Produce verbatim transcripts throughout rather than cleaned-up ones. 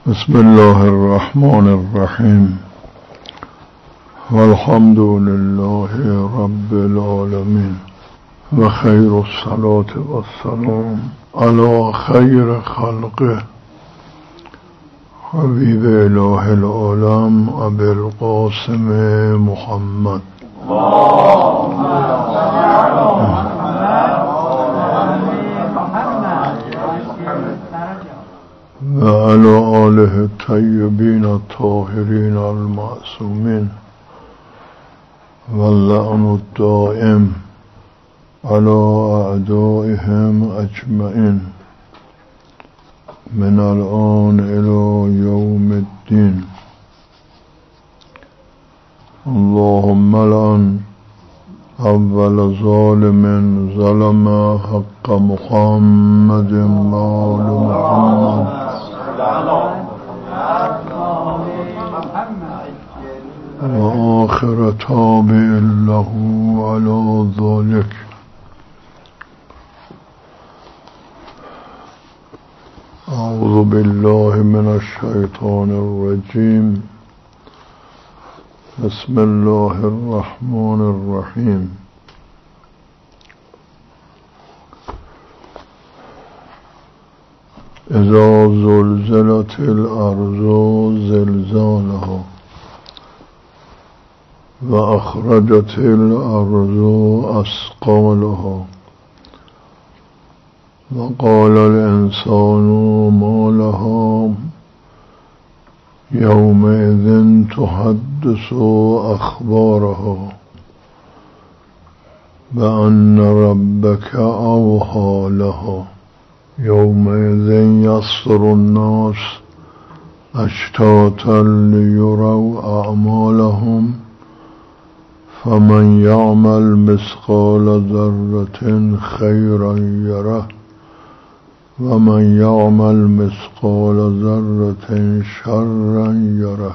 بسم الله الرحمن الرحیم والحمد لله رب العالمین و خیر الصلاة والسلام علی خیر خلقه حبیب اله العالم ابی القاسم محمد و علی آله الطیبین الطاهرین المعصومین و اللعن الدائم علی اعدائهم اجمعین من الآن الی یوم الدین. اللهم لعن اول ظالم ظلم حق محمد و آل محمد و آخر تابع له علی ذلك. اعوذ بالله من الشیطان الرجیم. بسم الله الرحمن الرحیم. اذا زلزلت الارض زلزالها و اخرجت الارض اثقالها و قال الانسان ما لها یومئذ تحدث اخبارها بأن ربك اوحى لها یومئذ یصدر الناس اشتاتا لیروا اعمالهم فمن یعمل مثقال ذرة خیرا یره و من یعمل مثقال ذرة شرا یره.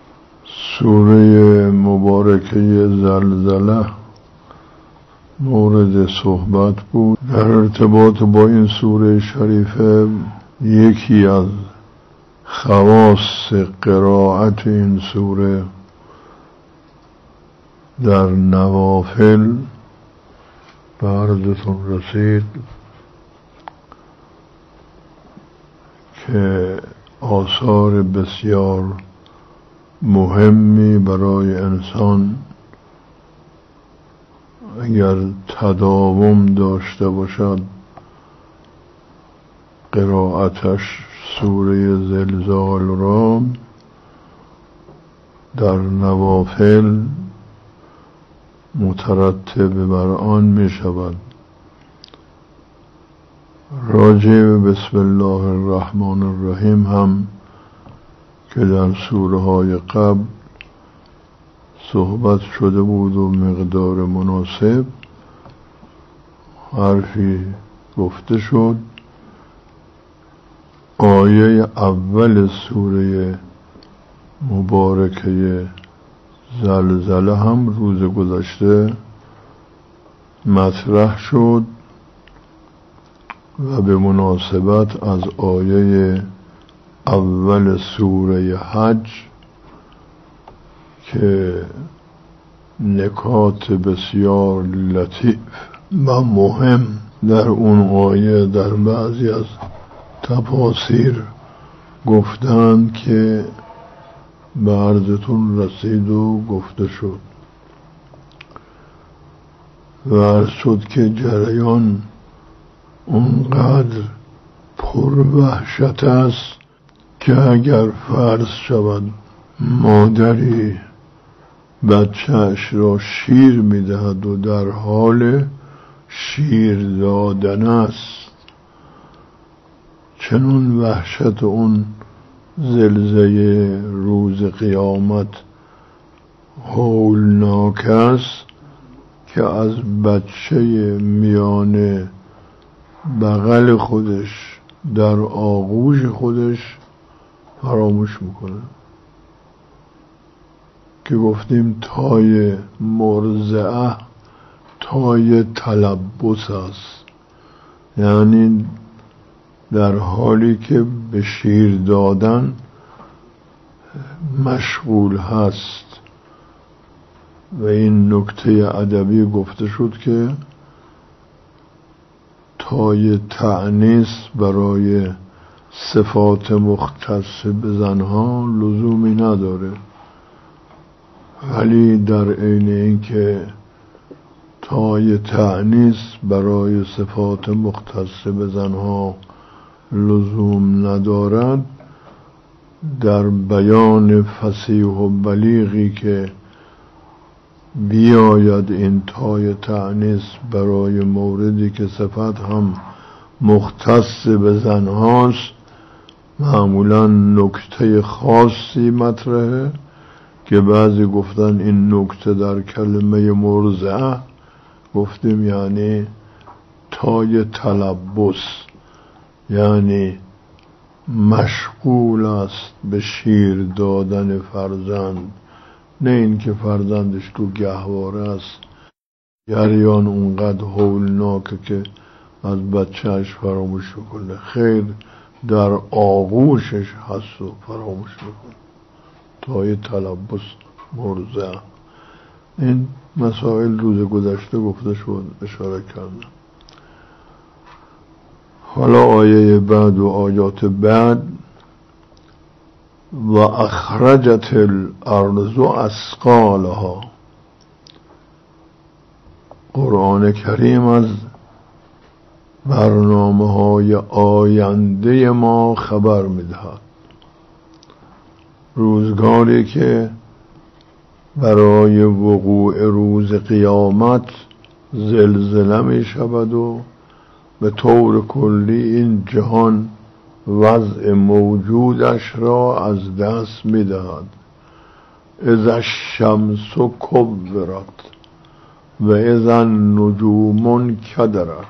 سوره مبارکه زلزله مورد صحبت بود. در ارتباط با این سوره شریفه یکی از خواص قرائت این سوره در نوافل به عرضتون رسید که آثار بسیار مهمی برای انسان اگر تداوم داشته باشد قرائتش سوره زلزال را در نوافل مترتب بر آن می شود. راجع به بسم الله الرحمن الرحیم هم که در سوره های قبل صحبت شده بود و مقدار مناسب حرفی گفته شد. آیه اول سوره مبارکه زلزله هم روز گذشته مطرح شد و به مناسبت از آیه اول سوره حج که نکات بسیار لطیف و مهم در اون آیه در بعضی از تفاسیر گفتند که به عرضتون رسید و گفته شد و عرض شد که جریان اونقدر پر وحشت است که اگر فرض شود مادری بچه‌اش را شیر میدهد و در حال شیر دادن است، چنون وحشت اون زلزله روز قیامت هولناک است که از بچه میان بغل خودش در آغوش خودش فراموش میکنه که گفتیم تای مرضعه تای تلبس است، یعنی در حالی که به شیر دادن مشغول هست. و این نکته ادبی گفته شد که تای تأنیث برای صفات مختص به زنها لزومی نداره، ولی در عین اینکه تای تأنیث برای صفات مختص به زنها لزوم ندارد، در بیان فصیح و بلیغی که بیاید این تای تأنیث برای موردی که صفت هم مختص به زنهاست معمولا نکته خاصی مطرحه که بعضی گفتن این نکته در کلمه مرضعه گفتیم یعنی تای تلبس، یعنی مشغول است به شیر دادن فرزند، نه این که فرزندش تو گهواره است، جریان اونقدر هولناکه که از بچهش فراموش کنه، خیر در آغوشش هست و فراموش میکنه. تای تلبس مرضع. این مسائل روز گذشته گفته شد، اشاره کردم. حالا آیه بعد و آیات بعد، و اخرجت الارض اثقالها. قرآن کریم از برنامه های آینده ما خبر میدهد. روزگاری که برای وقوع روز قیامت زلزله می شود و به طور کلی این جهان وضع موجودش را از دست می دهد. اذا الشمس کورت و اذا النجوم انکدرت.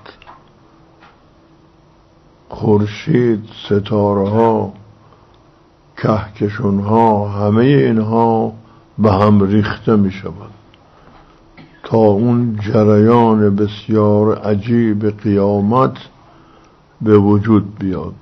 خورشید، ستاره ها، کهکشان ها، همه اینها به هم ریخته می شود تا اون جریان بسیار عجیب قیامت به وجود بیاد.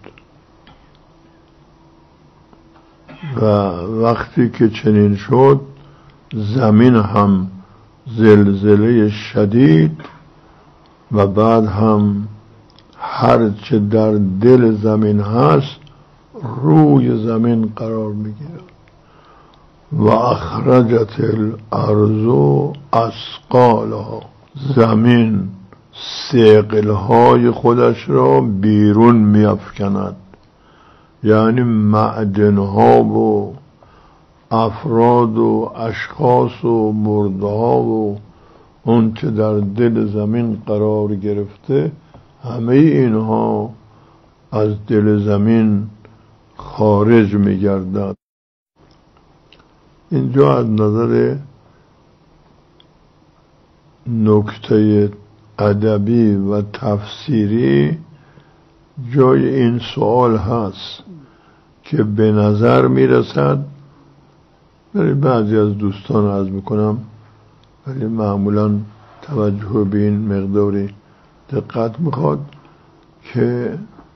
و وقتی که چنین شد زمین هم زلزله شدید و بعد هم هر چه در دل زمین هست روی زمین قرار میگیرد. و اخرجت الارض اثقالها. زمین ثقلهای خودش را بیرون میافکند، یعنی معدنها و افراد و اشخاص و مردها و اون که در دل زمین قرار گرفته همه اینها از دل زمین خارج میگردد. اینجا از نظر نکته ادبی و تفسیری جای این سوال هست که به نظر میرسد، برای بعضی از دوستان عرض میکنم ولی معمولا توجه به این مقداری دقت میخواد، که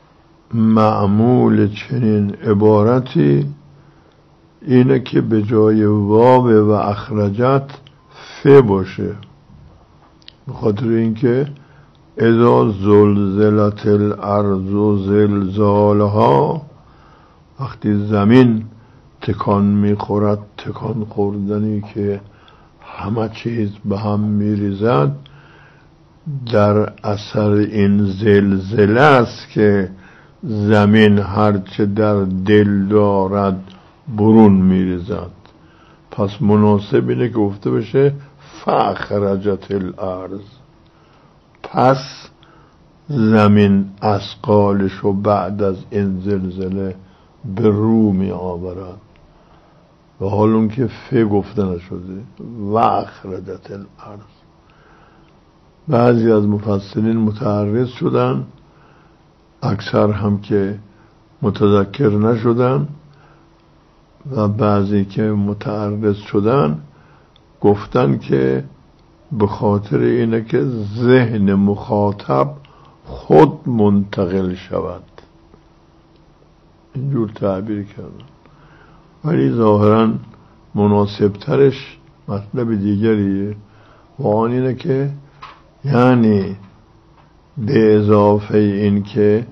معمول چنین عبارتی اینه که به جای واو و اخرجت ف باشه، به خاطر اینکه اذا زلزلت الارض زلزالها، وقتی زمین تکان میخورد، تکان خوردنی که همه چیز به هم میریزد، در اثر این زلزله است که زمین هرچه در دل دارد برون میریزد. پس مناسب اینه که گفته بشه فاخرجت الارض، پس زمین اثقالش و بعد از این زلزله به رو می آورد. و حال اون که ف گفته نشده و اخرجت الارض. بعضی از مفسرین متعرض شدن، اکثر هم که متذکر نشدن، و بعضی که متعرض شدن گفتن که به خاطر اینه که ذهن مخاطب خود منتقل شود. اینجور تعبیر کردن. ولی ظاهراً مناسبترش مطلب دیگریه و آن اینه که یعنی به اضافه این که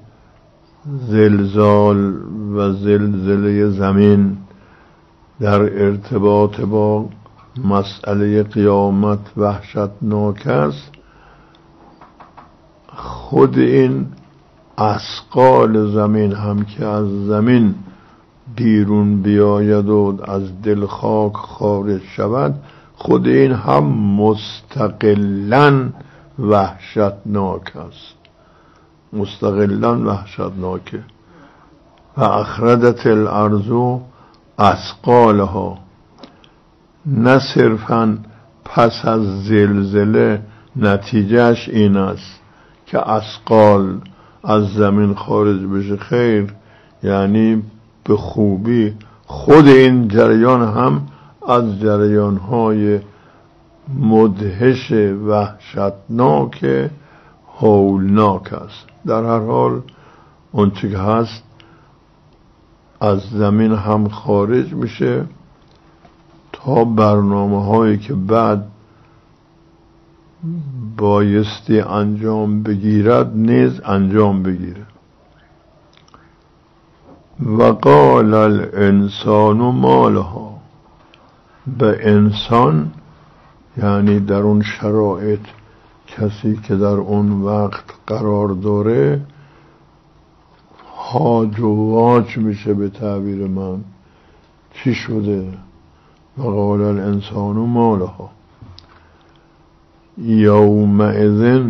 زلزال و زلزله زمین در ارتباط با مسئله قیامت وحشتناک است، خود این اثقال زمین هم که از زمین بیرون بیاید و از دل خاک خارج شود، خود این هم مستقلاً وحشتناک است، مستقلاً وحشتناکه. و اخرجت الارض اثقالها، نه صرفاً پس از زلزله نتیجهش این است که اثقال از زمین خارج بشه، خیر، یعنی به خوبی خود این جریان هم از جریان‌های مدهش وحشتناک هولناک است. در هر حال اون چی که هست از زمین هم خارج میشه تا برنامه هایی که بعد بایستی انجام بگیرد نیز انجام بگیره. و قال الانسان ما لها، به انسان یعنی در اون شرایط کسی که در اون وقت قرار داره هاج و واج میشه به تعبیر من. چی شده؟ و قال الانسان ما لها یومئذ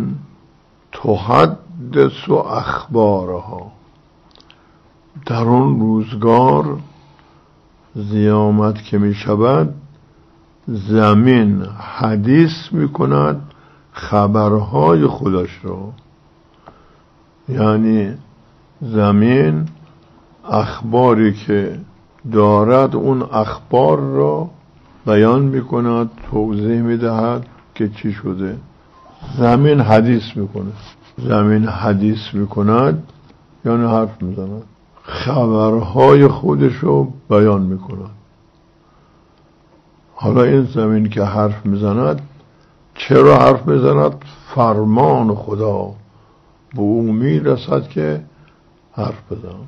تحدث اخبارها، در اون روزگار قیامت که می شود زمین حدیث می کند خبرهای خودش رو، یعنی زمین اخباری که دارد اون اخبار را بیان می کند، توضیح می دهد که چی شده. زمین حدیث می کند، زمین حدیث می کند یعنی حرف می زند، خبرهای خودش رو بیان می کند. حالا این زمین که حرف می زند چرا حرف می زند؟ فرمان خدا به او می رسد که حرف بزن.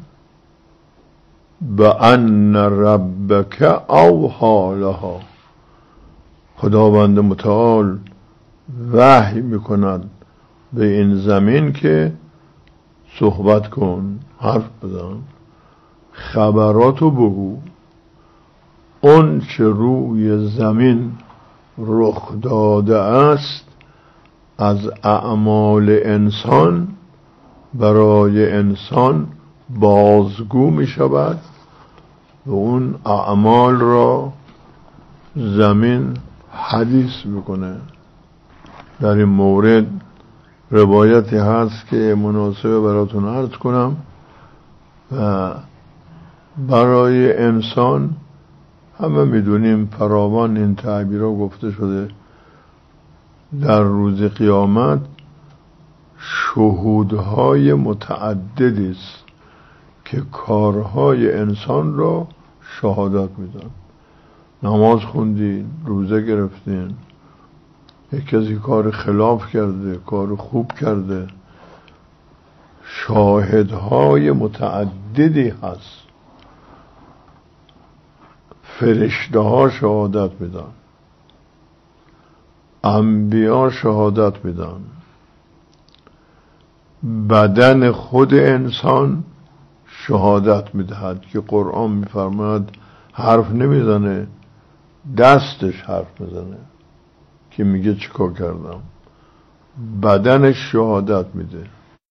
بأن ربک اوحی لها، خداوند متعال وحی میکند به این زمین که صحبت کن، حرف بزن، خبراتو بگو. اون چه روی زمین رخ داده است از اعمال انسان برای انسان بازگو می شود و اون اعمال را زمین حدیث میکنه. در این مورد روایتی هست که مناسبه براتون عرض کنم. و برای انسان همه میدونیم فراوان این تعبیرها گفته شده، در روز قیامت شهودهای متعددی است که کارهای انسان را شهادت میدن. نماز خوندین، روزه گرفتین، یک کسی کار خلاف کرده، کار خوب کرده، شاهدهای متعددی هست. فرشته ها شهادت میدن، انبیا شهادت میدن، بدن خود انسان شهادت میدهد که قرآن میفرماید حرف نمیزنه، دستش حرف میزنه که میگه چیکار کردم. بدنش شهادت میده.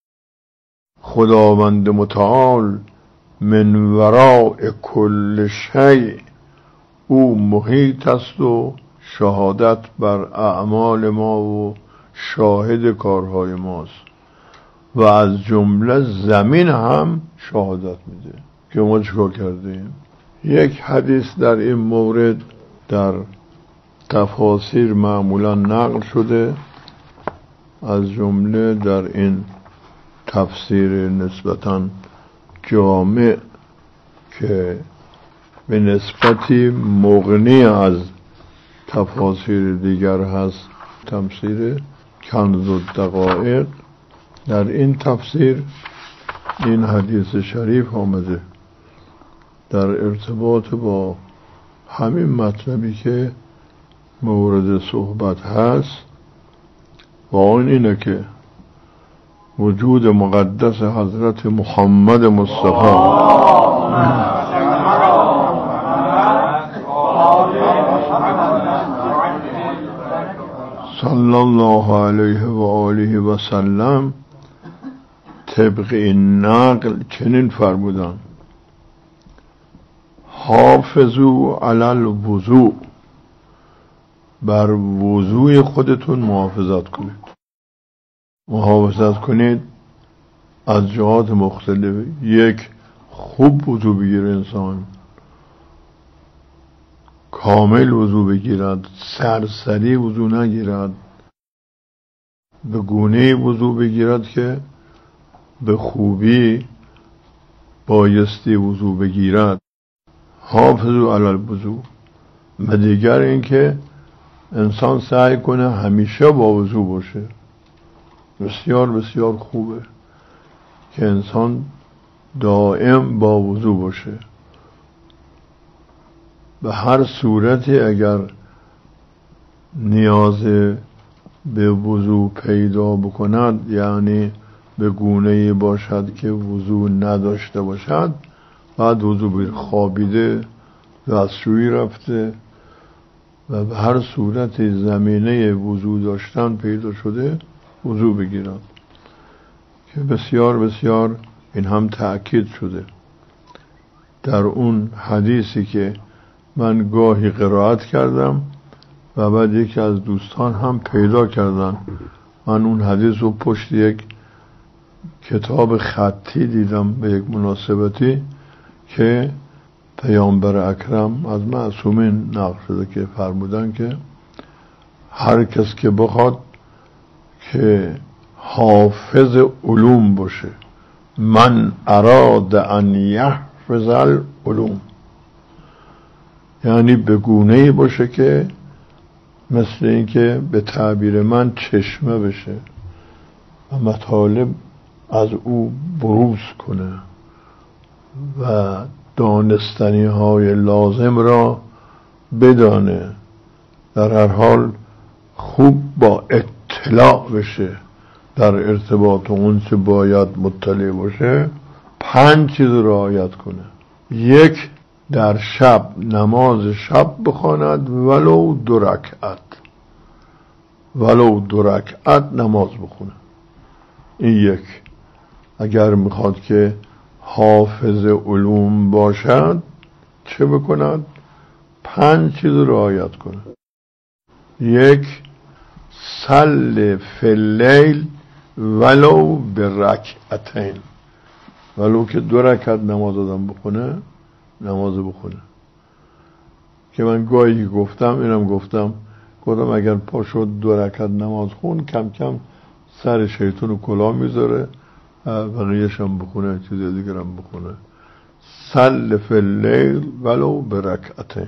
خداوند متعال من وراء کل شیء، او محیط است و شهادت بر اعمال ما و شاهد کارهای ماست و از جمله زمین هم شهادت میده که ما چیکار کردیم. یک حدیث در این مورد در تفاسیر معمولا نقل شده، از جمله در این تفسیر نسبتاً جامع که به نسبتی مغنی از تفاسیر دیگر هست. تفسیر کنز الدقایق، در این تفسیر این حدیث شریف آمده در ارتباط با همین مطلبی که مورد صحبت هست، و آن اینه که وجود مقدس حضرت محمد مصطفی صلی الله علیه و آله و سلم طبق این نقل چنین فرمودند: حافظو علی الوضوء، بر وضوء خودتون محافظت کنید. محافظت کنید از جهات مختلف. یک، خوب وضو بگیره انسان، کامل وضو بگیرد، سرسری وضو نگیرد، به گونه وضو بگیرد که به خوبی بایستی وضو بگیرد. حافظو علی الوضوء. و دیگر این که انسان سعی کنه همیشه با وضو باشه. بسیار بسیار خوبه که انسان دائم با وضو باشه. به هر صورتی اگر نیاز به وضو پیدا بکند، یعنی به گونه‌ای باشد که وضو نداشته باشد، بعد وضو بگیر. خوابیده، دستشویی رفته و به هر صورت زمینه وضو داشتن پیدا شده، وضو بگیرد، که بسیار بسیار این هم تأکید شده در اون حدیثی که من گاهی قرائت کردم و بعد یکی از دوستان هم پیدا کردن. من اون حدیث رو پشت یک کتاب خطی دیدم به یک مناسبتی که پیامبر اکرم از معصومین نقل شده که فرمودن که هر کس که بخواد که حافظ علوم باشه، من اراد ان یحفظ العلوم، یعنی به گونه‌ای باشه که مثل این که به تعبیر من چشمه بشه و مطالب از او بروز کنه و دانستنی های لازم را بدانه، در هر حال خوب با اطلاع بشه در ارتباط اون چه باید مطلع باشه. پنج چیز رو رعایت کنه. یک، در شب نماز شب بخواند، ولو دو رکعت، ولو دو رکعت نماز بخونه. این یک. اگر میخواد که حافظ علوم باشد چه بکند؟ پنج چیز رعایت کنه. یک، صل فی اللیل ولو برکعتین، ولو که دو رکعت نماز آدم بخونه، نماز بخونه. که من گاهی گفتم، اینم گفتم گفتم اگر پا شد دو رکعت نماز خون، کم کم سر شیطان رو کلاه میذاره، بقیه‌اش هم بخونه، چیز دیگر هم بخونه. صل فی اللیل ولو برکعتین.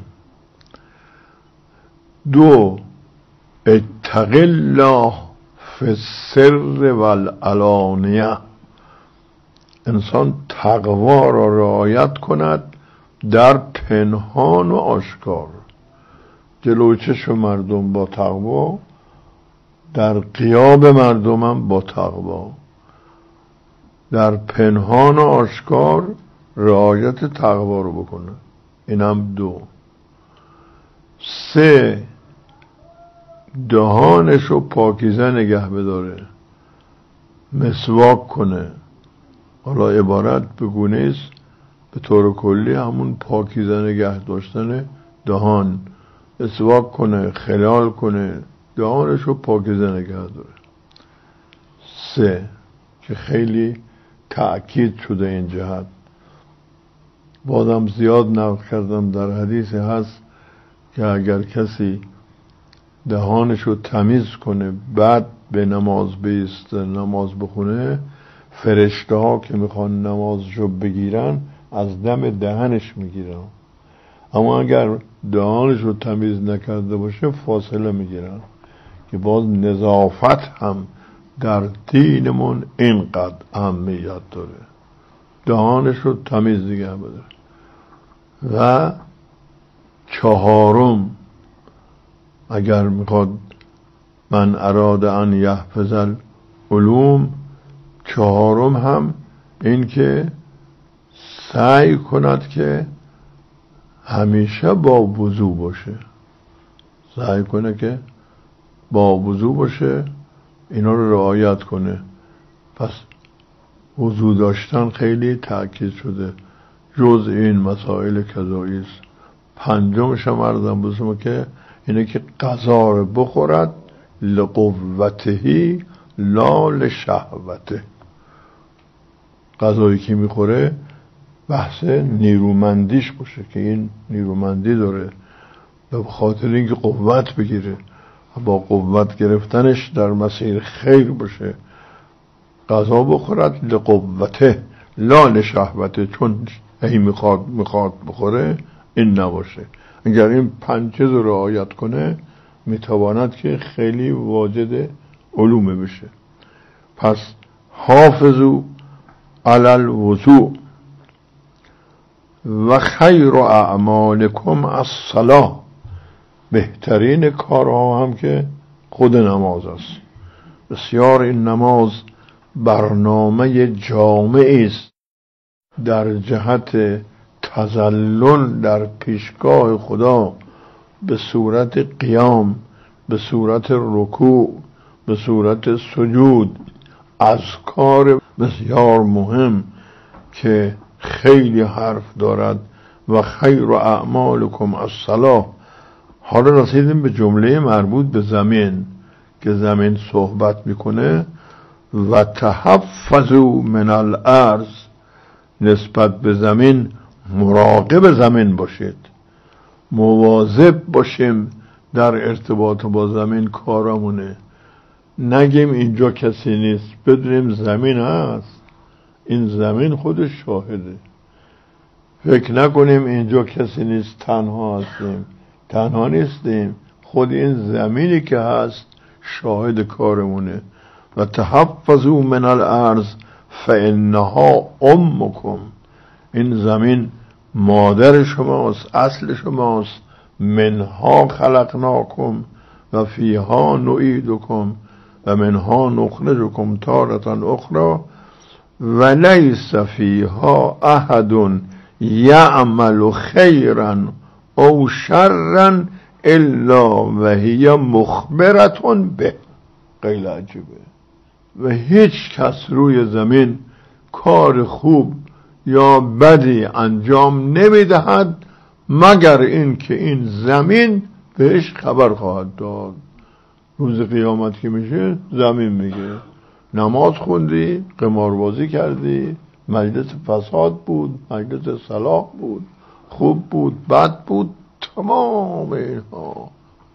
دو، اتق الله فی السر والعلانیه، انسان تقوا را رعایت کند در پنهان و آشکار. جلوی چشم مردم با تقوا، در غیاب مردم هم با تقوا، در پنهان و آشکار رعایت تقوا رو بکنه. اینم دو. سه، دهانش رو پاکیزه نگه بداره، مسواک کنه. حالا عبارت به گونه است به طور کلی همون پاکیزه نگه داشتن دهان، مسواک کنه، خلال کنه، دهانش رو پاکیزه نگه داره. سه، که خیلی تأکید شده این جهت. بازم زیاد نقل کردم، در حدیث هست که اگر کسی دهانش رو تمیز کنه بعد به نماز بیسته، نماز بخونه، فرشته ها که میخوان نمازشو بگیرن از دم دهنش میگیرن. اما اگر دهانش رو تمیز نکرده باشه فاصله میگیرن که باز نظافت هم در دینمون اینقدر اهمیت داره، دهانش رو تمیز نگه بداره. و چهارم، اگر میخواد من اراد ان یحفظ العلوم، چهارم هم این که سعی کند که همیشه با وضو باشه، سعی کنه که با وضو باشه، اینا رو رعایت کنه. پس وضو داشتن خیلی تأکید شده، جز این مسائل قضایی است. پنجمش هم عرضم بزرم که اینه که غذا رو بخورد لقوتهی لا لشهوته. غذایی که میخوره بحث نیرومندیش باشه که این نیرومندی داره به خاطر اینکه قوت بگیره، با قوت گرفتنش در مسیر خیر باشه. غذا بخورد لقوته لا لشهوته، چون هی میخواد میخواد بخوره این نباشه. اگر این پنج چیز رو رعایت کنه میتواند که خیلی واجد علوم بشه. پس حافظو علی الوضوء و خیر اعمالکم الصلاة، بهترین کارها هم که خود نماز است. بسیار این نماز برنامه جامعی است در جهت تذلل در پیشگاه خدا به صورت قیام، به صورت رکوع، به صورت سجود، اذکار بسیار مهم که خیلی حرف دارد. و خیر اعمالکم الصلاة. حالا رسیدیم به جمله مربوط به زمین که زمین صحبت میکنه. و تحفظوا من الارض، نسبت به زمین مراقب زمین باشید، مواظب باشیم در ارتباط با زمین کارمونه. نگیم اینجا کسی نیست، بدونیم زمین هست، این زمین خودش شاهده. فکر نکنیم اینجا کسی نیست تنها هستیم، تنها نیستیم، خود این زمینی که هست شاهد کارمونه. و تحفظوا من الارض فانها امکم، این زمین مادر شماست، اصل شماست. منها خلقناکم و فیها نعیدکم و منها نخرجکم تارة اخرى و لیس فیها احد یعمل خیرا او شرا الا و هی مخبرة به. خیلی عجیبه. و هیچ کس روی زمین کار خوب یا بدی انجام نمیدهد مگر این که این زمین بهش خبر خواهد داد. روز قیامت که میشه زمین میگه نماز خوندی، قماربازی کردی، مجلس فساد بود، مجلس صلاح بود، خوب بود، بد بود، تمام اینها.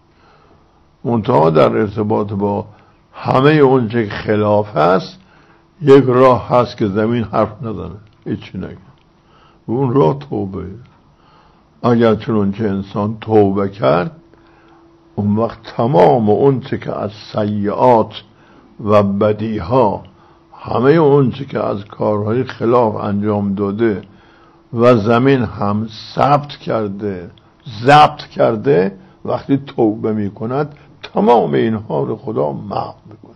منتها در ارتباط با همه اون چه خلاف هست یک راه هست که زمین حرف نزنه، هیچی نگه. اون راه توبه. اگر چنانچه انسان توبه کرد اون وقت تمام اون چه که از سیئات و بدیها، همه اون چه که از کارهای خلاف انجام داده و زمین هم ثبت کرده ضبط کرده، وقتی توبه می کند تمام اینها رو خدا محو میکنه.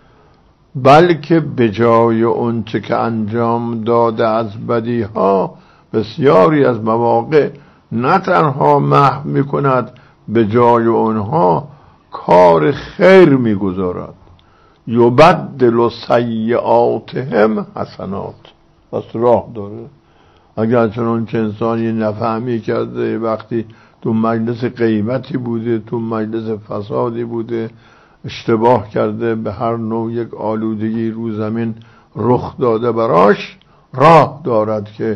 بلکه به جای اون چه که انجام داده از بدیها بسیاری از مواقع نه تنها محو میکند، به جای اونها کار خیر میگذارد. یبدل سیئاتهم حسنات. پس راه داره. اگر چنانچه انسانی نفهمی کرده، وقتی تو مجلس غیبتی بوده، تو مجلس فسادی بوده، اشتباه کرده، به هر نوع یک آلودگی رو زمین رخ داده، براش راه دارد که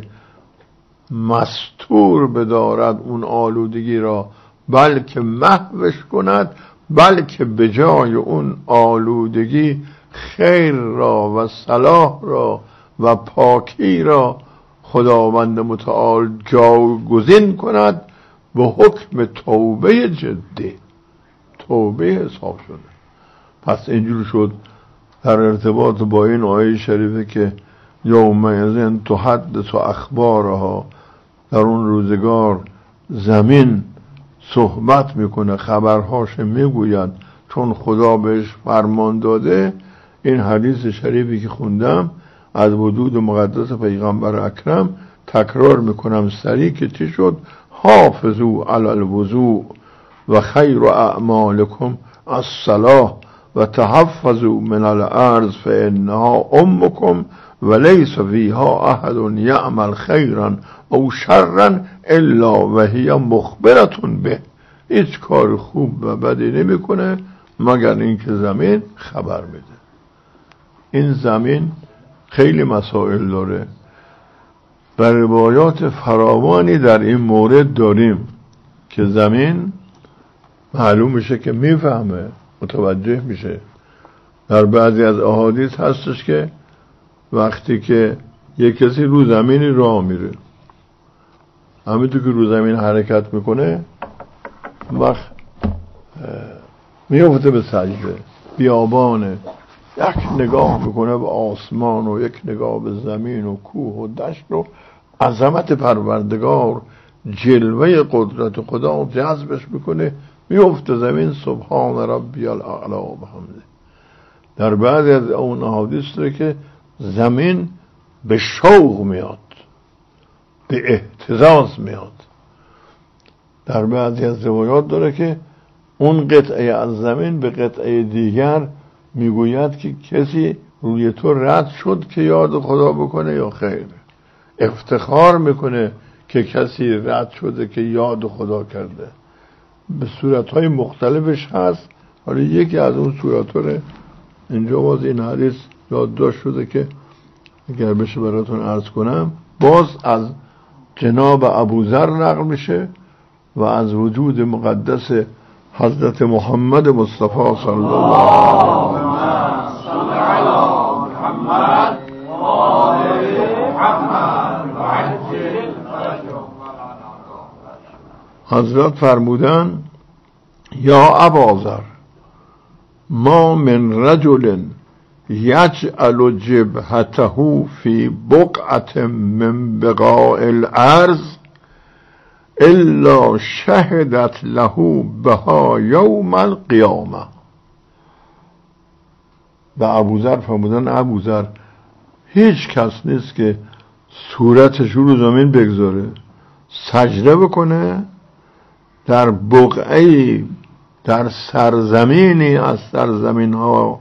مستور بدارد اون آلودگی را، بلکه محوش کند، بلکه به جای اون آلودگی خیر را و صلاح را و پاکی را خداوند متعال جاگزین کند به حکم توبه جدی، توبه حساب شده. پس اینجور شد در ارتباط با این آیه شریفه که یومئذ تحدث اخبارها، در اون روزگار زمین صحبت میکنه، خبرهاش میگوید چون خدا بهش فرمان داده. این حدیث شریفی که خوندم از وجود مقدس پیغمبر اکرم تکرار میکنم سریع که چی شد؟ حافظو علی الوضوء و خیر اعمالکم الصلاة و تحفظوا من الارض فانها امکم و لیس فیها احد یعمل خیرا او شرا الا و هی مخبرتون به. هیچ کار خوب و بدی نمیکنه مگر اینکه زمین خبر میده. این زمین خیلی مسائل داره و روایات فراوانی در این مورد داریم که زمین معلوم میشه که میفهمه، متوجه میشه. در بعضی از احادیث هستش که وقتی که یک کسی رو زمینی راه میره، همینطور که رو زمین حرکت میکنه وقت میفته به سجده، بیابانه، یک نگاه میکنه به آسمان و یک نگاه به زمین و کوه و دشت و عظمت پروردگار، جلوه قدرت خدا جذبش میکنه، میفته زمین سبحان ربی الاعلی و بحمده. در بعضی از اون احادیث داره که زمین به شوق میاد، به اهتزاز میاد. در بعضی از روایات داره که اون قطعه از زمین به قطعه دیگر میگوید که کسی روی تو رد شد که یاد خدا بکنه یا خیر. افتخار میکنه که کسی رد شده که یاد خدا کرده. به صورتهای مختلفش هست. حالا یکی از اون صورتها رو اینجا باز این حدیث یادداشت شده که اگر بشه براتون عرض کنم. باز از جناب ابوذر نقل میشه و از وجود مقدس حضرت محمد مصطفی صلی الله علیه و حضرت فرمودن یا ابوذر ما من رجل یجعل جبهته فی بقعة من بقاع الارض الا شهدت له بها یوم القیامه. و ابوذر فرمودن ابوذر هیچ کس نیست که صورتش رو زمین بگذاره، سجده بکنه در بقعه‌ای، در سرزمینی از سرزمین ها،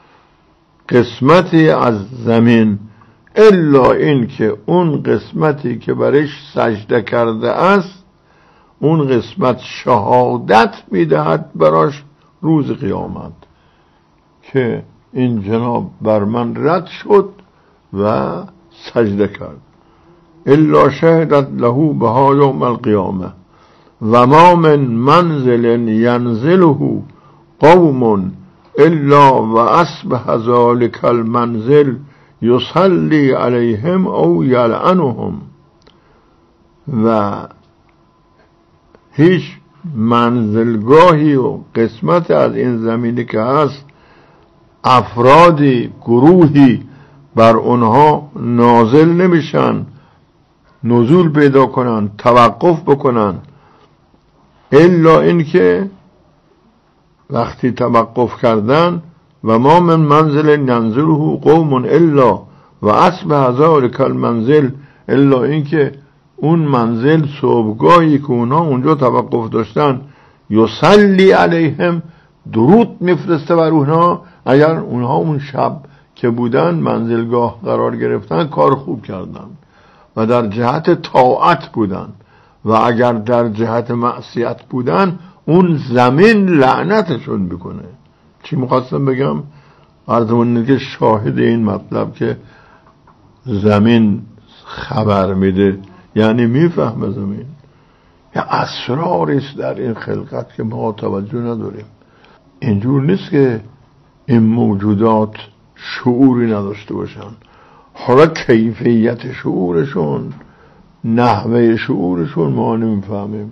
قسمتی از زمین، الا این که اون قسمتی که برش سجده کرده است اون قسمت شهادت میدهد براش روز قیامت که این جناب بر من رد شد و سجده کرد. الا شهدت له بها یوم القیامه و ما من منزل ینزله قوم الا و اصبح ذلك المنزل یصلی علیهم او یلعنهم. و هیچ منزلگاهی و قسمت از این زمینی که هست افرادی، گروهی بر اونها نازل نمیشن، نزول پیدا کنن، توقف بکنن، الا این که وقتی توقف کردن و ما من منزل ینزله قوم الا و اصبح ذلک المنزل، الا این که اون منزل صبحگاهی که اونها اونجا توقف داشتن یصلی علیهم درود میفرسته بر اونها. اگر اونها اون شب که بودن منزلگاه قرار گرفتن کار خوب کردن و در جهت طاعت بودن و اگر در جهت معصیت بودن اون زمین لعنتشون میکنه. چی میخواستم بگم؟ عرضمون که شاهد این مطلب که زمین خبر میده، یعنی میفهمه زمین. یا اسراری است در این خلقت که ما توجه نداریم. اینجور نیست که این موجودات شعوری نداشته باشن. حالا کیفیت شعورشون، نحوه شعورشون ما نمیفهمیم.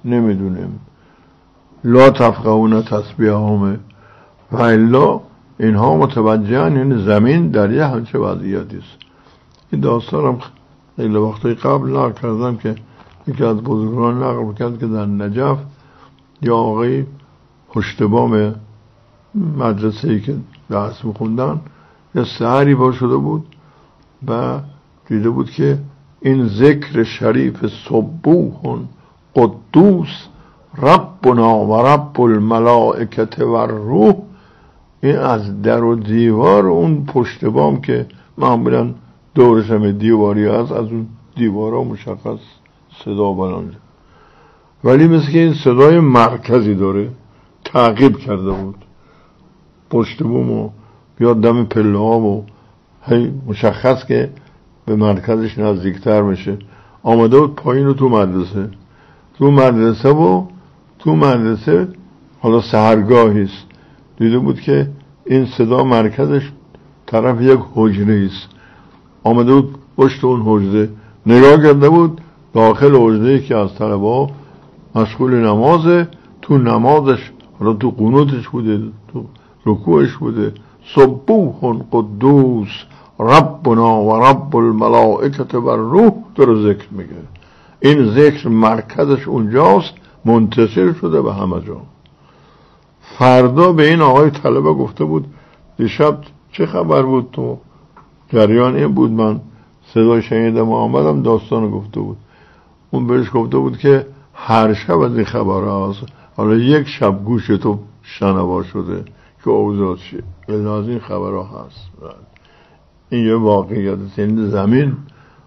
نمیدونیم. لا تفقهون تسبیحهم و الا اینها متوجهن یعنی زمین در یه همچه وضعیتی است. این داستانم خیلی وقتی قبل نقل کردم که یکی از بزرگان نقل کرد که در نجف یا آقای پشت بام مدرسه‌ای که درس می‌خوندن یه سحری با شده بود و دیده بود که این ذکر شریف سبوح قدوس ربنا و رب الملائکه و روح، این از در و دیوار اون پشت بام که معمولا دورش هم دیواری هست، از اون دیوارها مشخص صدا بلنده، ولی مثل که این صدای مرکزی داره تعقیب کرده بود پشت بامو بیاد دم پله ها و هی مشخص که به مرکزش نزدیکتر میشه. آمده بود پایین رو تو مدرسه تو مدرسه و تو مدرسه حالا سحرگاهیست، دیده بود که این صدا مرکزش طرف یک حجره است. آمده بود پشت اون حجره نگاه کرده بود، داخل حجره که از طلبا مشغول نمازه، تو نمازش حالا تو قنوتش بوده، تو رکوعش بوده، سبوح قدوس ربنا و رب الملائکه و روح در ذکر میگه. این ذکر مرکزش اونجاست، منتشر شده به همه جا. فردا به این آقای طلبه گفته بود دیشب چه خبر بود؟ تو جریان این بود من صدای شنیدم و آمدم داستان گفته بود. اون بهش گفته بود که هر شب از این خبر هست، حالا یک شب گوش تو شنوا شده که اوضاع چیه، یعنی از این خبرها هست. این یه واقعیت است. یعنی زمین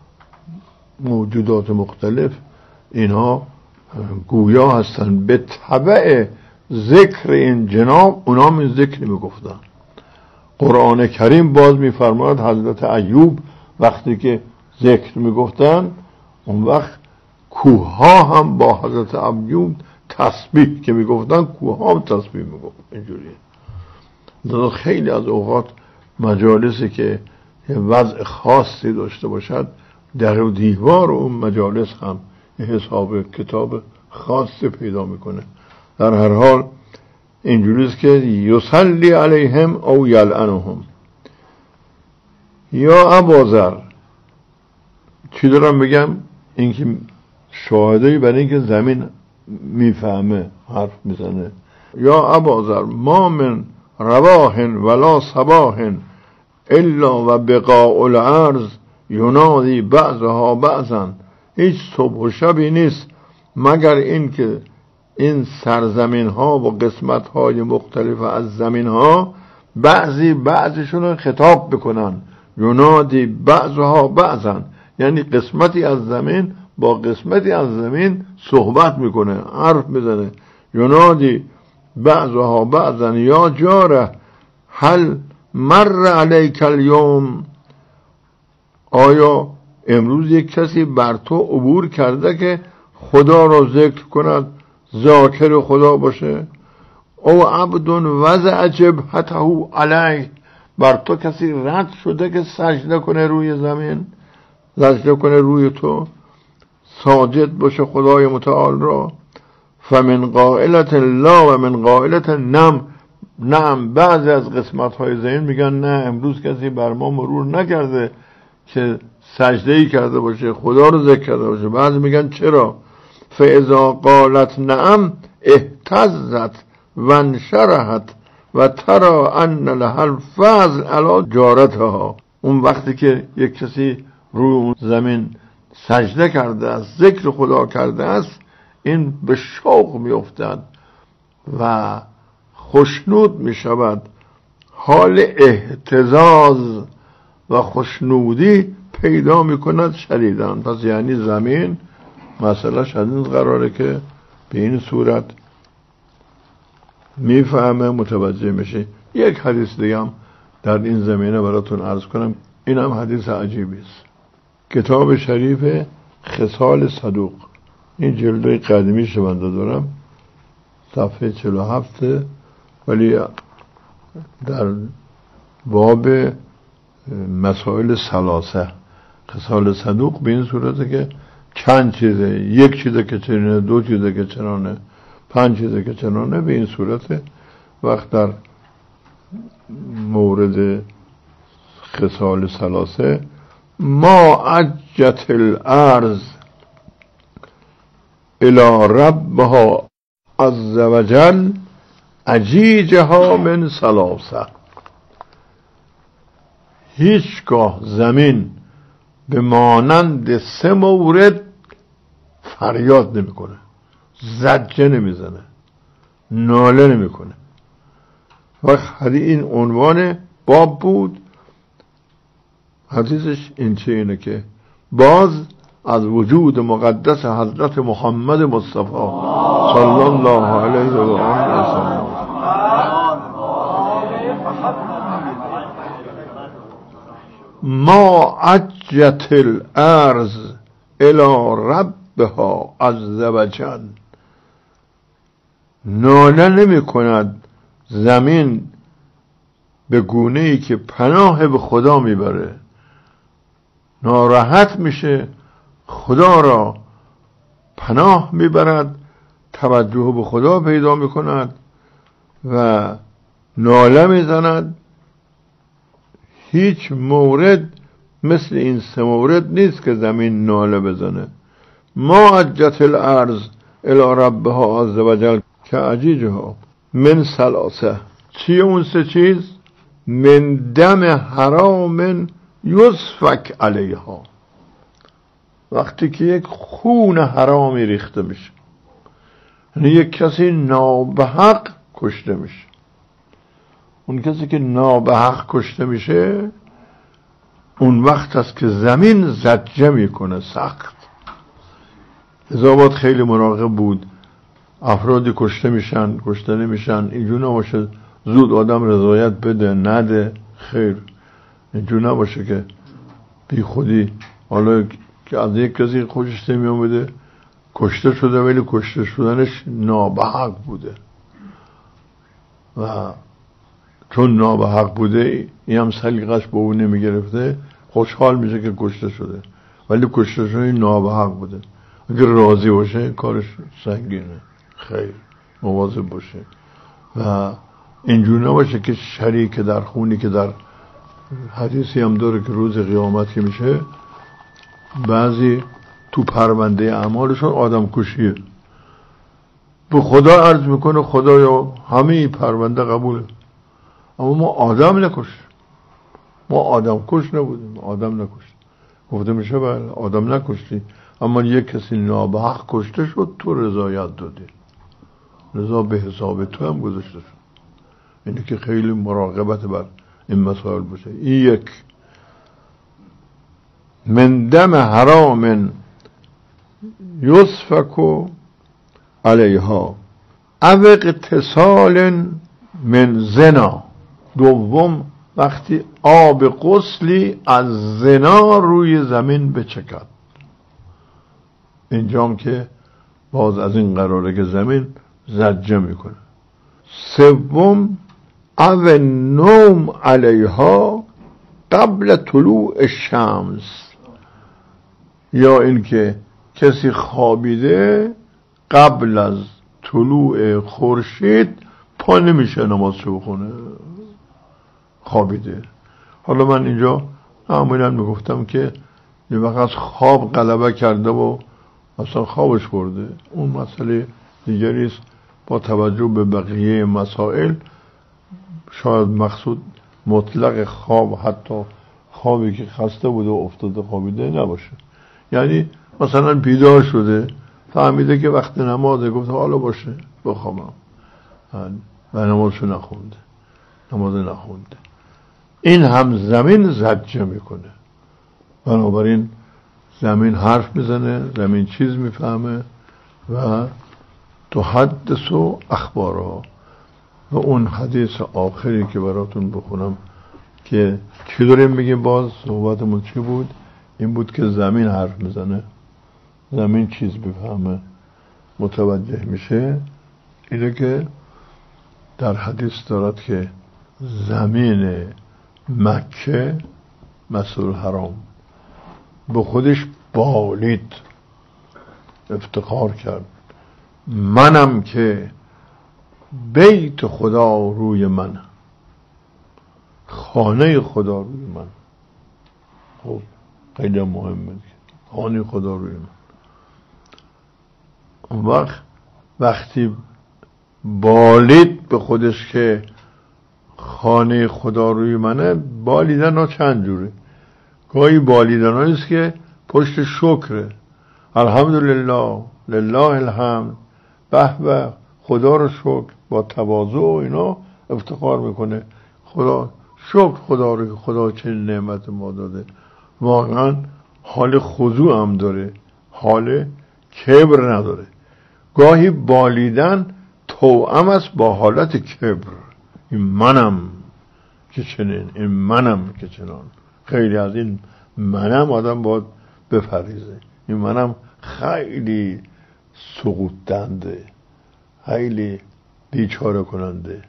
موجودات مختلف اینها گویا هستن به تبع ذکر این جناب، اونا من ذکر میگفتن. قرآن کریم باز میفرماید حضرت ایوب وقتی که ذکر میگفتن اون وقت کوه ها هم با حضرت ایوب تسبیح که میگفتن کوه ها هم تسبیح میگفت. اینجوریه. در خیلی از اوقات مجالسی که وضع خاصی داشته باشد در و دیوار اون مجالس هم حساب کتاب خاصی پیدا میکنه. در هر حال اینجوریست که یصلی علیهم او یلعنهم. یا ابوذر، چی دارم بگم؟ اینکه شاهدی برای اینکه زمین میفهمه حرف میزنه. یا ابوذر ما من رواح ولا صباح الا و بقاء الارض ینادی بعضها بعضا. هیچ صبح و شبی نیست مگر این که این سرزمین ها و قسمت های مختلف از زمین ها بعضی بعضشون خطاب بکنن. ینادی بعضها بعضا، یعنی قسمتی از زمین با قسمتی از زمین صحبت میکنه، حرف میزنه. ینادی بعضها بعضا یا جاره هل مر علیک الیوم، آیا امروز یک کسی بر تو عبور کرده که خدا را ذکر کند، ذاکر خدا باشه؟ او عبد وضع جبهته علیه، بر تو کسی رد شده که سجده کنه روی زمین، سجده کنه روی تو، ساجد باشه خدای متعال را. فمن قائلت لا و من قائلت نم. نعم، بعضی از قسمت های زمین میگن نه امروز کسی بر ما مرور نکرده که سجده‌ای کرده باشه، خدا رو ذکر کرده باشه. بعضی میگن چرا؟ فاذا قالت نعم اهتزت وانشرحت و ترى ان لها الفضل علی جارتها. اون وقتی که یک کسی روی اون زمین سجده کرده است، ذکر خدا کرده است، این به شوق میافتد و خوشنود می شود، حال اهتزاز و خوشنودی پیدا می کند شدیداً. پس یعنی زمین مسئله شدید قراره که به این صورت می فهمه، متوجه میشه. یک حدیث دیگه هم در این زمینه براتون عرض کنم، این هم حدیث عجیبی است. کتاب شریف خصال صدوق، این جلدای قدیمی شونده دارم، صفحه چهل و هفت، ولی در باب مسائل ثلاثه خصال صدوق به این صورته که چند چیزه، یک چیزه که چرانه، دو چیزه که چرانه، پنج چیزه که چرانه. به این صورت وقت در مورد خصال ثلاثه ما عجت الارض الى ربها عز وجل عجیجها من ثلاثه. هیچگاه زمین به مانند سه مورد فریاد نمیکنه، زجه نمیزنه، ناله نمیکنه. وقت این عنوان باب بود. حدیثش این چه اینه که باز از وجود مقدس حضرت محمد مصطفی صلی الله علیه و آله و سلم ما عجت الارض الى ربها عز وجل. ناله نمی کند زمین به گونه ای که پناه به خدا میبره، ناراحت میشه، خدا را پناه میبرد، توجه به خدا پیدا میکند و ناله میزند. هیچ مورد مثل این سه مورد نیست که زمین ناله بزنه. ما عجت الارض الی ربها عز وجل که عجیجها من ثلاثه. چیه اون سه چیز؟ من دم حرام یسفک علیها. وقتی که یک خون حرامی ریخته میشه، یعنی یک کسی نابحق کشته میشه. اون کسی که نابحق کشته میشه اون وقت است که زمین زجه میکنه سخت. لذا باید خیلی مراقب بود. افرادی کشته میشن، کشته نمیشن، اینجور نباشه زود آدم رضایت بده نده. خیر، اینجور نباشه که بی خودی حالا که از یک کسی خوشش نمیامده کشته شده ولی کشته شدنش نابحق بوده و چون نابحق بوده این هم سلیقش با اون نمیگرفته، خوشحال میشه که کشته شده ولی کشته شده نابحق بوده. اگر راضی باشه کارش سنگینه. خیر، مواظب باشه و اینجور نباشه که شریک در خونی که در حدیثی هم داره که روز قیامت که میشه بعضی تو پرونده اعمالشون آدم کشیه، به خدا عرض میکنه خدایا همه این پرونده قبوله اما ما آدم نکش، ما آدم کش نبودیم، آدم نکشت. گفته میشه بله آدم نکشتی اما یک کسی نابحق کشته شد تو رضایت دادی، رضا به حساب تو هم گذاشته شد. اینه که خیلی مراقبت بر این مسائل باشه. این یک. من دم حرام یسفک علیها او اغتسال من زنا. دوم وقتی آب غسلی از زنا روی زمین بچکد. اینجام که باز از این قراره که زمین زجه میکنه. سوم او نوم علیها قبل طلوع الشمس. یا اینکه کسی خوابیده قبل از طلوع خورشید پا نمیشه نمازشو بخونه، خوابیده. حالا من اینجا معمولا میگفتم که یه وقت از خواب غلبه کرده و اصلا خوابش برده، اون مسئله دیگری است. با توجه به بقیه مسائل شاید مقصود مطلق خواب حتی خوابی که خسته بوده و افتاده خوابیده نباشه. یعنی مثلا بیدار شده فهمیده که وقت نمازه، گفته حالا باشه بخوابم و نمازشو نخونده، نماز نخونده. این هم زمین زجه میکنه. بنابراین زمین حرف میزنه، زمین چیز میفهمه و تحدث و اخبارها. و اون حدیث آخری که براتون بخونم که چی داریم بگیم، باز صحبتمون چی بود؟ این بود که زمین حرف میزنه، زمین چیز بفهمه، متوجه میشه. اینه که در حدیث دارد که زمین مکه مسئول حرام به خودش بالید، افتخار کرد منم که بیت خدا روی من، خانه خدا روی من. خب خیلی مهمه خانه خدا روی من. اون وقت وقتی بالید به خودش که خانه خدا روی منه، بالیدن ها چند جوره. گاهی بالیدن هاییست که پشت شکره، الحمدلله لله الحمد، به به خدا رو شکر، با تواضع و اینا افتخار میکنه، خدا شکر خدا رو که خدا چه نعمت ما داده. واقعا حال خضوع هم داره، حال کبر نداره. گاهی بالیدن توأم است با حالت کبر، این منم که چنین، این منم که چنان. خیلی از این منم آدم باید بپریزه. این منم خیلی سقوط دنده، خیلی بیچاره کننده.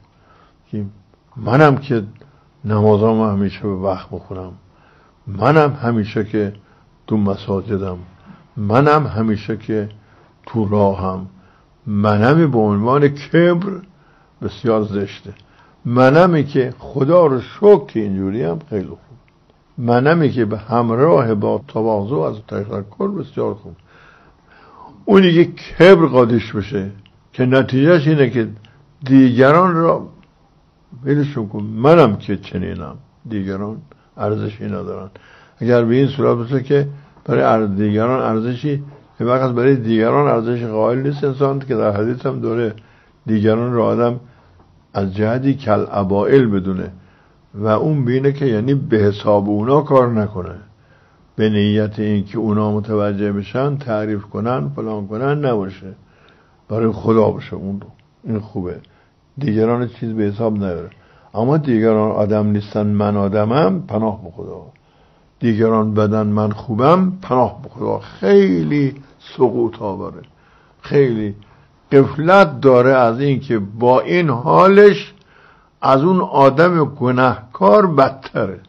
منم که نمازام همیشه به وقت بخونم، منم همیشه که تو مساجدم، منم همیشه که تو راهم. منمی به عنوان کبر بسیار زشته. منمی که خدا رو شکر که اینجوری هم خیلی خوب. منمی که به همراه با تواضع از تشکر بسیار خوب. اونی که کبر قادش بشه که نتیجهش اینه که دیگران را ولشون کن، منم که چنینم، دیگران ارزشی ندارن. اگر به این صورت باشه که برای دیگران ارزشی، به وقت برای دیگران ارزش قائل نیست انسان، که در حدیث هم داره دیگران را آدم از جهتی کل ابائل بدونه و اون بینه که یعنی به حساب اونا کار نکنه، به نیت این که اونا متوجه بشن، تعریف کنن، فلان کنن نباشه، برای خدا باشه. اون این خوبه، دیگران چیز به حساب نیاره. اما دیگران آدم نیستن، من آدمم، پناه به خدا. دیگران بدن، من خوبم، پناه به خدا. خیلی سقوط آوره، خیلی غفلت داره از این که با این حالش از اون آدم گناهکار بدتره.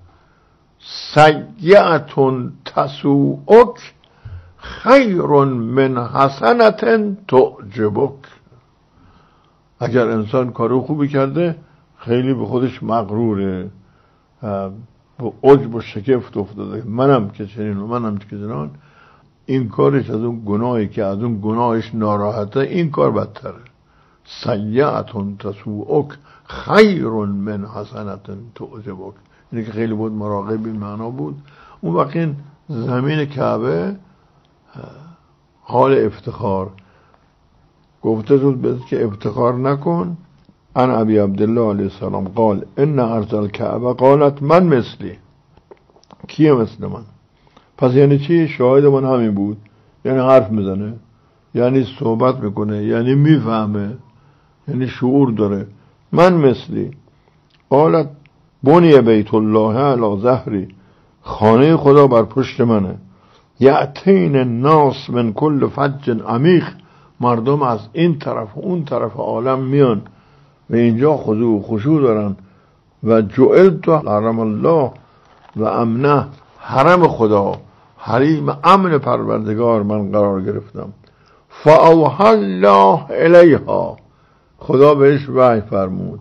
سیئتون تسوءک خیر من حسنة تعجبک. اگر انسان کارو خوبی کرده خیلی به خودش مغروره، به عجب و شگفت افتاده، منم که چنین و منم که چنان. این کارش از اون گناهی که از اون گناهش ناراحته، این کار بدتره. سیئتون تسوءک خیر من حسنة تعجبک. اینه که خیلی بود مراقب این معنا بود. اون وقت این زمین کعبه حال افتخار گفته شد به که افتخار نکن. ان ابی عبدالله علیه السلام قال ان ارض الکعبه قالت من مثلی. کیه مثل من؟ پس یعنی چی؟ شاهد من همین بود، یعنی حرف میزنه، یعنی صحبت میکنه، یعنی میفهمه، یعنی شعور داره. من مثلی. قالت بنی بیت الله علی ظهری. خانه خدا بر پشت منه. یأتین الناس من کل فج عمیق. مردم از این طرف و اون طرف عالم میان و اینجا خضوع و خشوع دارن. و جعلت حرم الله و امنه. حرم خدا، حریم امن پروردگار من قرار گرفتم. فاوحی الله الیها. خدا بهش وحی فرمود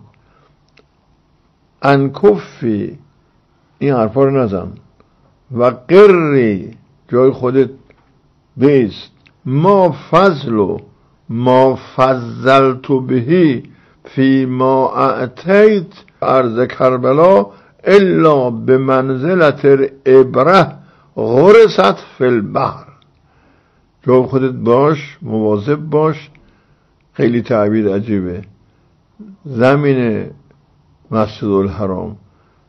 ان کفی، این حرفا رو نزن، و قری، جای خودت بیست، ما فضل ما فضلت بهی فی ما اعتیت ارض کربلا الا به منزلت ابره غرست فی البحر. جای خودت باش، مواظب باش. خیلی تعبیر عجیبه. زمین مسجد الحرام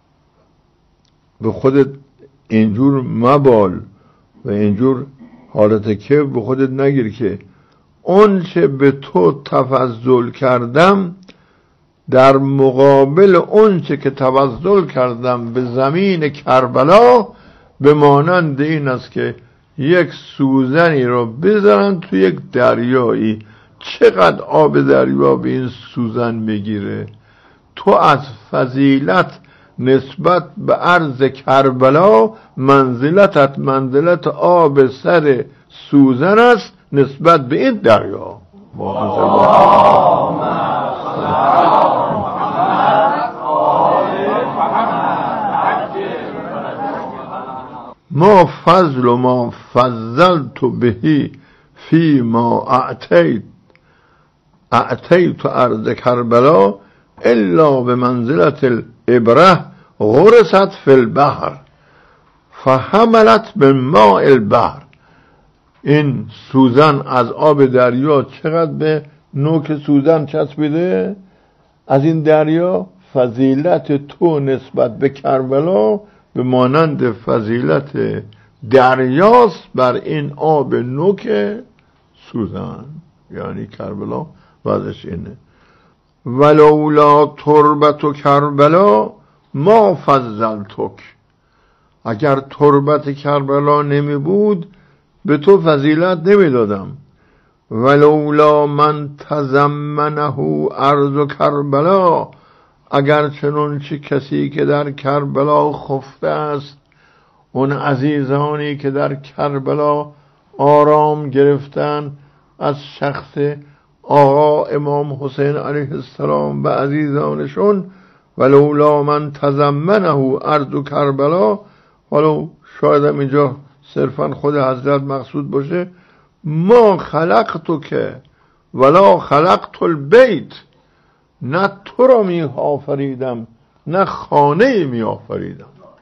به خودت اینجور مبال و اینجور حالت که به خودت نگیر که اون چه به تو تفضل کردم در مقابل اون چه که تفضل کردم به زمین کربلا به مانند این است که یک سوزنی رو بذارن تو یک دریایی. چقدر آب دریا به این سوزن میگیره. تو از فضیلت نسبت به عرض کربلا منزلتت منزلت آب سر سوزن است نسبت به این دریا. ما فضل و ما فضلت بهی فی ما اعتیت اعتیت ارض کربلا الا به منزلت الابره غرست فی البحر فحملت به ماء البحر. این سوزن از آب دریا چقدر به نوک سوزن چسبیده؟ از این دریا فضیلت تو نسبت به کربلا به مانند فضیلت دریاست بر این آب نوک سوزن. یعنی کربلا وضعش اینه. ولولا تربت کربلا ما فضلتک. اگر تربت کربلا نمی بود به تو فضیلت نمی دادم. ولولا من تضمنه ارض کربلا. اگر چنون چه کسی که در کربلا خفته است، اون عزیزانی که در کربلا آرام گرفتن از شخص آقا امام حسین علیه السلام و عزیزانشون، ولولا من تضمنه ارض کربلا، ولو شاید هم اینجا صرفا خود حضرت مقصود باشه، ما خلقتو که ولا خلقت البیت، نه تو را می آفریدم نه خانه می آفریدم.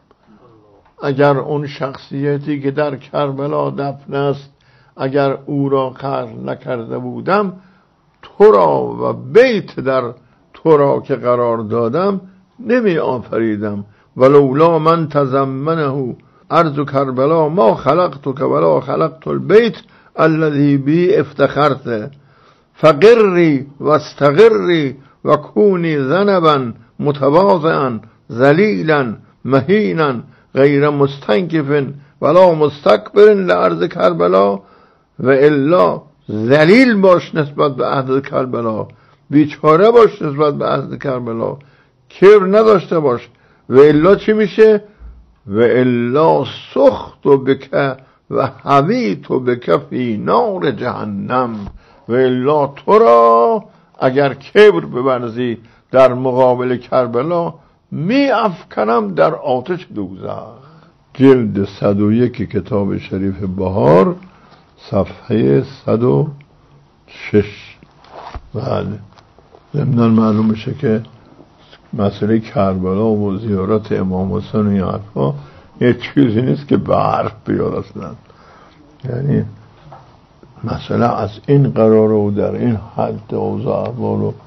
اگر اون شخصیتی که در کربلا دفن است اگر او را قتل نکرده بودم، تو را و بیت در تو را که قرار دادم نمی آفریدم. ولولا من تضمنه ارض کربلا ما خلقت که ولا خلقت البیت الذی بی افتخرت فقری و استقری و کونی ذنبا متواضعا ذلیلا مهینا غیر مستنکف ولا مستکبر لارض کربلا. و الا ذلیل باش نسبت به اهل کربلا، بیچاره باش نسبت به اهل کربلا، کبر نداشته باش. و الا چی میشه؟ و الا سخت و بکه و حویت و بکه فی نار جهنم. و الا تو را اگر کبر ببرزی در مقابل کربلا می افکنم در آتش دوزخ. جلد صد و یک کتاب شریف بهار صفحه صد و شش. بله، ضمناً معلوم میشه که مسئله کربلا و زیارت امام حسین و این حرفا یه چیزی نیست که به حرف بیاد اصلا. یعنی مسئله از این قرار و در این حد اوضاع احوال و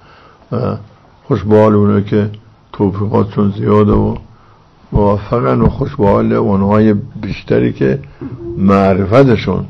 خوشبال اونه که توفیقاتشون زیاده و موفقن و خوشبال اونهای بیشتری که معرفتشون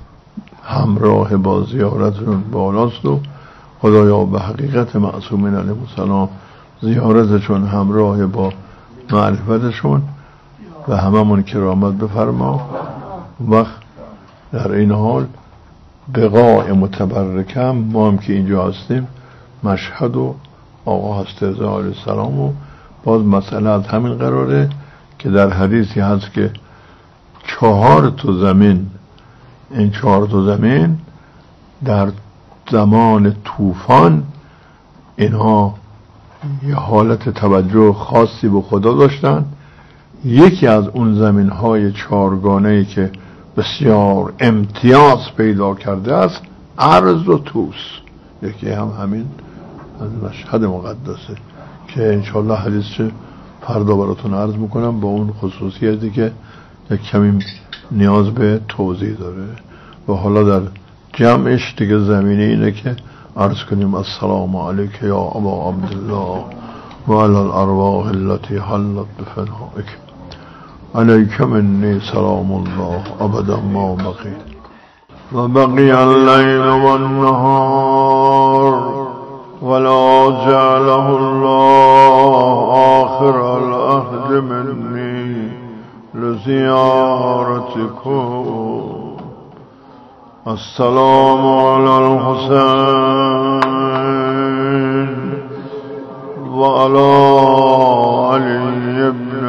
همراه با زیارتشون بالاست و خدایا به حقیقت معصومین علیهم السلام زیارتشون همراه با معرفتشون و هممون کرامت بفرما. وقت در این حال بقاء متبرکم ما هم که اینجا هستیم، مشهد و آقا هست رضا علیه السلام و باز مسئله از همین قراره که در حدیثی هست که چهار تا زمین، این چهار تا زمین در زمان طوفان اینها یه حالت توجه خاصی به خدا داشتن. یکی از اون زمین های چهارگانه‌ای که بسیار امتیاز پیدا کرده است ارض و توس، یکی هم همین از مشهد مقدسه که انشالله حدیث فردا براتون عرض میکنم با اون خصوصیتی که یک کمی نیاز به توضیح داره. و حالا در جمعش دیگه زمینه اینه که عرض کنیم السلام علیک یا ابا عبدالله و علی الارواح التي حلت بفنائک علیک منی سلام الله ابدا ما بقی و بقی اللیل و النهار ولا جعله الله آخر العهد منی لزیارتکم. السلام علی الحسین و علی علی ابن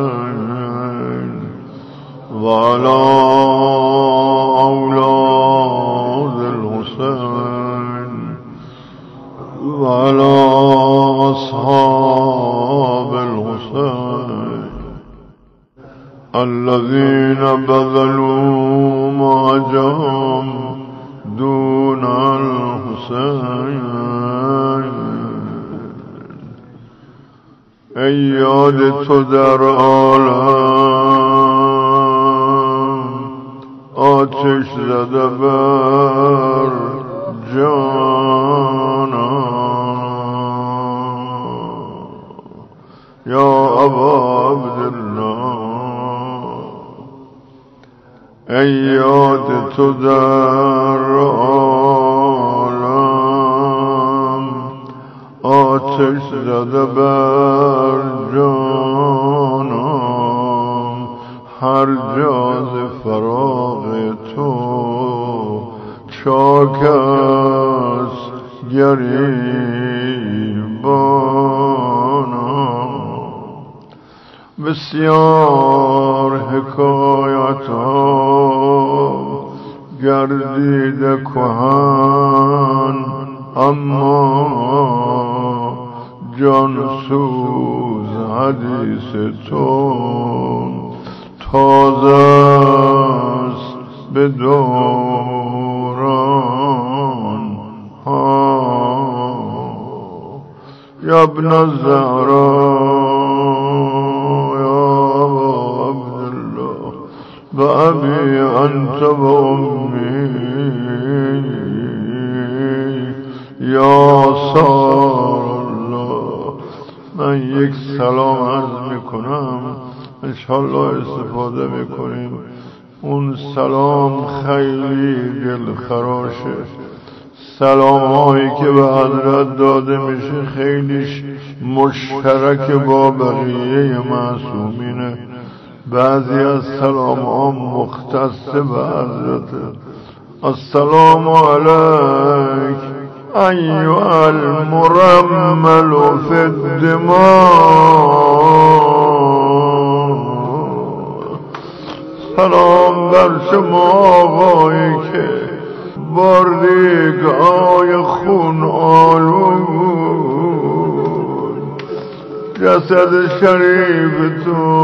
الحسین و علی اولاد وعلى أصحاب الحسين الذين بذلوا ما جام دون الحسين. ای یاد تو در عالم آتش زده بر جانم یا ابا عبدالله. ای یاد تو در عالم آتش زده بر جانم هر جا ز فراق تو چاک است گریبانم. بسیار حکایت ها گردیده کهن اما جان سوز حدیث تو تازه است به دوران ها. یا ابن الزهرا بأبي أنت وأمي یا سار الله. من یک سلام عرض میکنم انشالله استفاده میکنیم. اون سلام خیلی دلخراشه. سلام هایی که به حضرت داده میشه خیلیش مشترک با بقیه معصومینه. بعضی از سلام ها مختص به حضرت. السلام علیک ایها المرمل فی الدماء. سلام بر شما آقایی که باردیگهای خون آلود جسد شریفتون